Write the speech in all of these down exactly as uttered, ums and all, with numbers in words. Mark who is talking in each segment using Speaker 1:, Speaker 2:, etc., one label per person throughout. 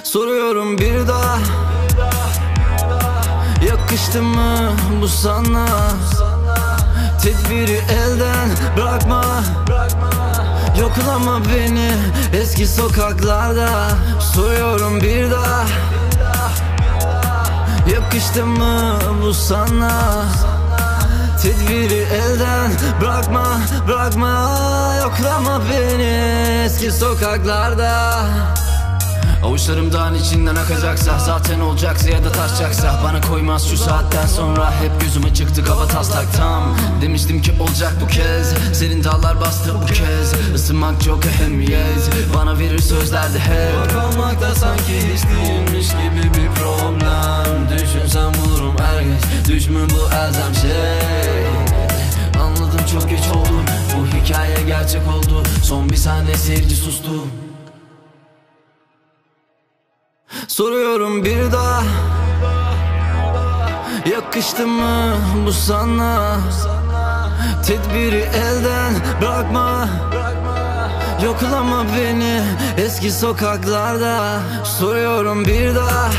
Speaker 1: Soruyorum bir daha, yakıştı mı bu sana? Tedbiri elden bırakma, yoklama beni eski sokaklarda. Soruyorum bir daha, yakıştı mı bu sana? Tedbiri elden bırakma, bırakma, yoklama beni eski sokaklarda. Avuçlarımdan içinden akacaksa, zaten olacaksa ya da taşacaksa, bana koymaz şu saatten sonra. Hep gözüme çıktı kaba taslak tam. Demiştim ki olacak bu kez, senin dağlar bastı bu kez. Isınmak çok ehemmiyet, bana verir sözlerde hep. Yok olmakta sanki hiç değilmiş gibi bir problem. Düşünsem bulurum er geç, düş mü bu elzem şey. Anladım çok geç oldu, bu hikaye gerçek oldu. Son bir saniye seyirci sustu. Soruyorum bir daha, yakıştı mı bu sana? Tedbiri elden bırakma, yoklama beni eski sokaklarda. Soruyorum bir daha,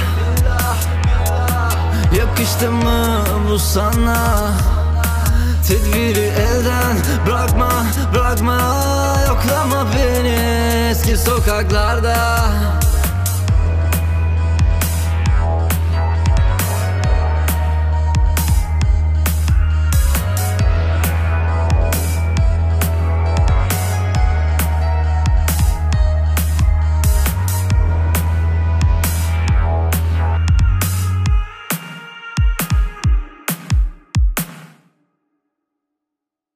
Speaker 1: yakıştı mı bu sana? Tedbiri elden bırakma, bırakma, yoklama beni eski sokaklarda.